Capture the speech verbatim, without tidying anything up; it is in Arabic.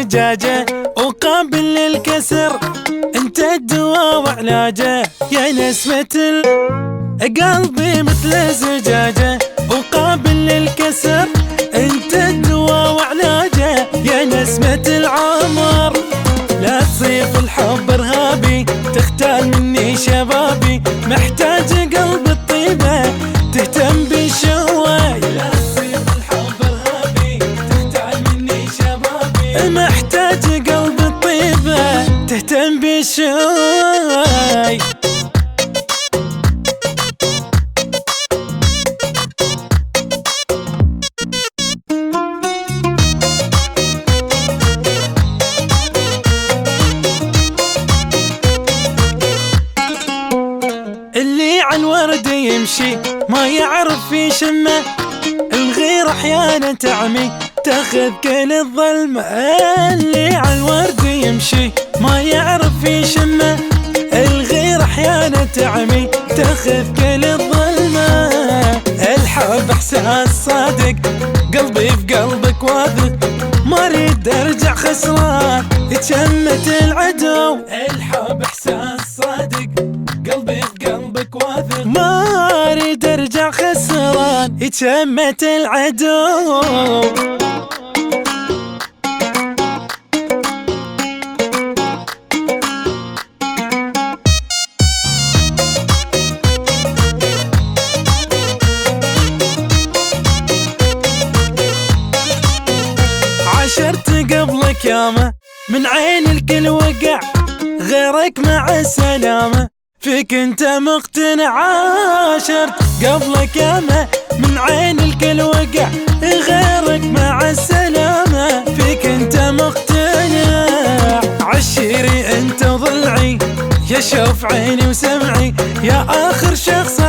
زجاجة وقابل للكسر، انت الدواء وعلاجه يا نسمة قلبي مثل زجاجة وقابل للكسر، انت الدواء وعلاجه يا نسمة العمر. لا تصيف الحب ارهابي تختال مني شبابي، محتاج قلب الطيبة تهتم بشوي. لا تصيف الحب ارهابي تختال مني شبابي، محتاج قلب الطيبة تهتم بشوي. اللي عالورد يمشي ما يعرف في شمه، الغير احيانا تعمي تاخذ كل الظلمة. اللي عالورد يمشي ما يعرف في شمه، الغير احيانا تعمي تاخذ كل الظلمة. الحب احساس صادق قلبي في قلبك واثق، ما اريد ارجع خسران يتشمت العدو. الحب احساس صادق قلبي في قلبك واثق، ما اريد ارجع خسران يتشمت العدو. عاشرت قبلك ياما من عين الكل وقع، غيرك مع السلامة فيك انت مقتنع. عاشرت قبلك ياما من عين الكل وقع، غيرك مع السلامة فيك انت مقتنع. عشيري انت ضلعي يا شوف عيني وسمعي، يا اخر شخص